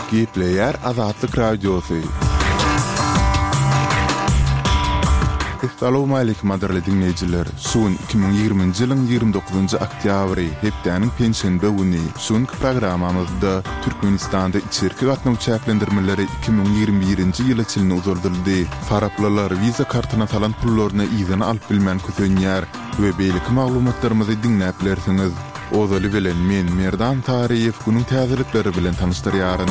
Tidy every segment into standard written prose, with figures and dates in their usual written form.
Gepleyer Azatlyk Radiosu. Assalamu alaykum aderli dinleyijiler. Sun 2020-nji ýylyň 29-njy oktýabry hepdeniň pensiýende güni. Sun programamyzda Türkmenistanda içerki gatnaw çäklendirmeleri 2021-nji ýyla çylyny uzardyldy. Faraplalar viza kartyna salan pullaryny ýygyny alyp bilmän kösenýär we beýleki maglumatlarymyzy dinläplersiňiz. Ozaly bilen men Merdan Tariýew günüň täzelikleri bilen tanışdyrýaryn.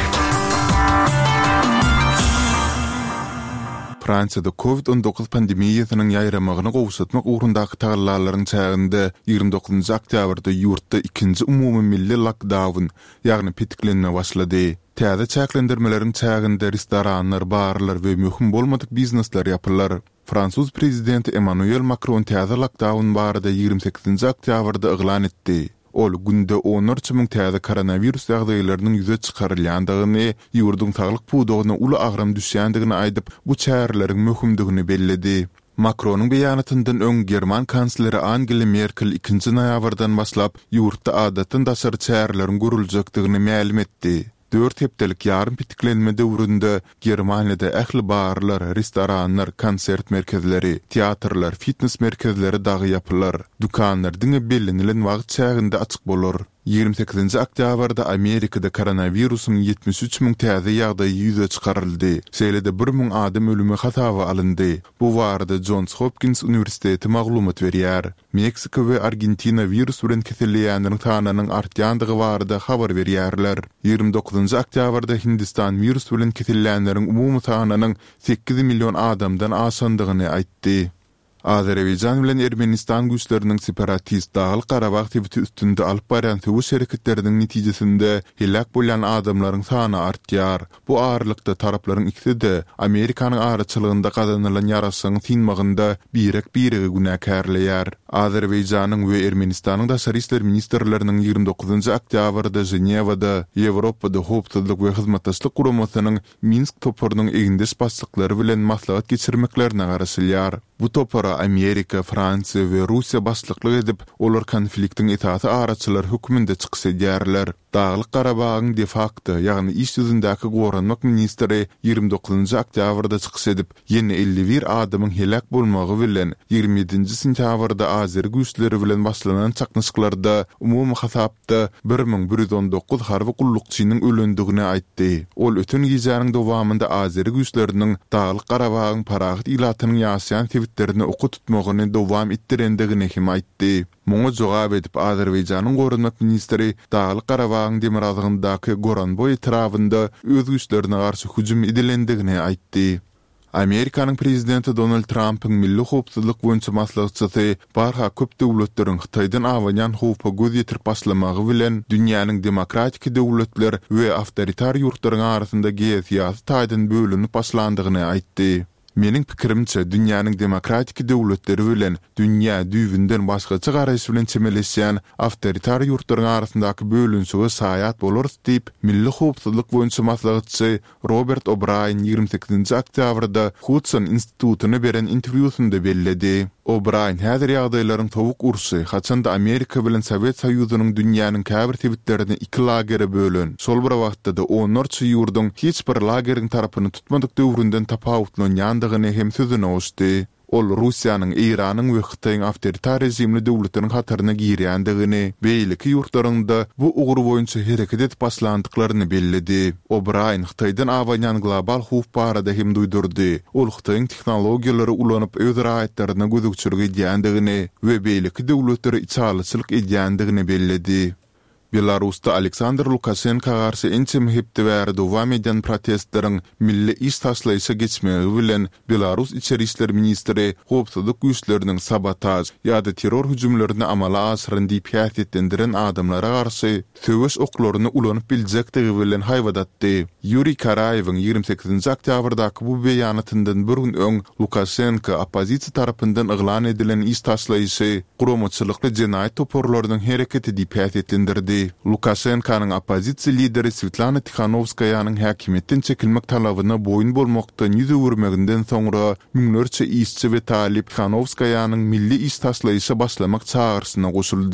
Fransiyada COVID-19 pandemiýasynyň ýaýramagyny gowşatmak ugrundaky tagallalaryň çäginde 29-njy oktýabrda ýurtda ikinji umumy milli lockdown, ýagny pitiklenme başlady. Täze çäklendirmeleriň çäginde restoranlar, barlar we möhüm bolmadyk biznesler ýapylar. Fransuz prezidenti Emmanuel Macron täze lockdown barada 28-nji oktýabrda eglan etdi. Ol günde 14.000 täze koronavirus ýagdaýlarynyň ýüze çykarylýandygyny, ýurdun saglyk puwdagyna uly agram düşýändigini aýdyp, bu çäreleriň möhümdigini bellädi. Macronyň beýanatyndan öň German kansleri Angela Merkel 2-nji noýabrdan başlap ýurtda adatdan daşary çäreleriň görüljekdigini ma'lum etdi. 4 hepdelik ýarym pitiklenme döwründe Germaniýada ähli barlar, restoranlar, konsert merkezleri, teatrlar, fitness merkezleri dagy ýapylar. Dukanlar diňe bellilen wagt çäginde açyk bolar. 28-nji oktýabrda Amerikada koronavirusyň 73.000 täze ýagdaýy ýüze çykaryldy. Şeýlede 1.000 adam ölüme hatawy alyndy. Bu barada Johns Hopkins Universiteti maglumat berýär. Meksika we Argentina virus bilen keselýänleriň sananyň artýandygy barada habar berýärler. 29-njy oktýabrda Hindistan virus bilen keselýänleriň umumy sananyň 8 million adamdan aşandygyny aýtdy. Azerbaycan bilen Ermenistan güýçleriniň separatist Dağly Qarabağ tebiti üstünde alyp baran töwüş hereketlerining netijesinde helak bolan adamlaryň sany artýar. Bu ağırlykda taraplaryň ikisi de Amerikanyň araçylygynda gazanylan ýarasyň tinmagynda biregi günäkärleýär. Azerbayjanyň we Ermenistanyň daşary işler ministrleriniň 29-njy oktýabrda Jenewada Ýewropada howpsuzlyk we hyzmatdaşlyk guramasynyň Minsk toporynyň egindes başlyklary bilen maslahat geçirmeklerine garaşylýar. Bu topara Amerika, Fransiýa we Russiýa başlyklyk edip, olar konfliktiň etaty araçylar höküminde çyksy edýärler. Dağly Qarabağyň de facto, ýagny iş ýüzündäki goranmak ministri 29-njy oktýabrda çyksy edip, ýene 51 adamyň helak bolmagy bilen 27-nji sentýabrda Azer güýçleri bilen başlanan çaknyşyklarda umumy hasapda 1119 harby gullukçynyň ölendigini aýtdy. Ol ötün gijanyň dowamında Azer güýçleriniň Dağly Qarabağyň parahat ilatynyň ýaşaýan tebitlerini oku tutmagyny dowam etdirendigini hem aýtdy. Muňa jogap edip Azerbayjanyň goranmak ministri Dağly Qarabağyň demirazygyndaky Goranboy etrafynda öz güýçlerine garşy hüjüm edilendigini aýtdy. Amerikanyň prezidenti Donald Trumpyň milli howpsuzlyk boýunça maslahatçysy barha köp döwletleriň Hytaýdan awanyan howpa göz ýetirip başlamagy bilen dünýäniň demokratik döwletler we awtoritar ýurtlaryň arasynda geýsýasy taýdan bölünip başlandygyny aýtdy. Mening pikirimçe dünýäniň demokratik döwletleri bilen dünýä düýbünden başgaça garaýş bilen çemeleşýän awtoritar ýurtlaryň arasyndaky bölünşige saýat bolar diýip milli howpsuzlyk boýunça maslahatçy Robert O'Brien 28-nji oktýabrda Hudson institutyna beren interwýusynda belledi. O'Brien häzir ýagdaýlaryň towuk ursy, haçanda Amerika bilen Sowet Soýuzynyň dünýäniň käbir tebitlerini 2 lagere bölün. Şol bir wagtda da 14 ýurdun hiç bir lageriň tarapyny tutmadyk döwründen tapawutlanýandygyny hem sözüne oşdy. Ol Russiýanyň, Iranyň we Hytaýyň awtoritar rejimli döwletiniň hataryna girýändigini, beýleki ýurtlarynda bu ugry boýunça hereket edip başlandyklaryny belledi. O'Brien Hytaýdan awanyan global howp barada hem duýdurdy. Ol Hytaýyň tehnologiýalary ulanyp öz raýatlaryna gözükçülük edýändigini we beýleki döwletlere içalyçylyk edýändigini belledi. Belarusda Aleksandr Lukashenko garşy ençem hepde bäri dowam eden protestleriň milli iş taşlaýşa geçmegi bilen Belarus içeri işler ministri howpsuzlyk güýçleriniň sabotaj ýa-da terror hüjümlerini amala aşyran diýip häsiýetlendiren adamlara garşy söwüş oklaryny ulanyp biljekdigi bilen haýwadatdy. Yuri Karayewiň 28-nji oktýabrdaky bu beýanatyndan bir gün öň Lukashenko opozisiýa tarapyndan eglan edilen iş taşlaýşy guramaçylykly jenaýat toporlarynyň hereketi diýip häsiýetlendirdi. Lukashenko'nun opozisiya lideri Svetlana Tikhanovskaya'nın hakimiyetten çekilmek talabına boyun bolmaktan yüzü vurmaginden sonra müňlerçe işçi ve talip Tikhanovskaya'nın milli iş taşlayışa başlamak çağrısına koşuldu.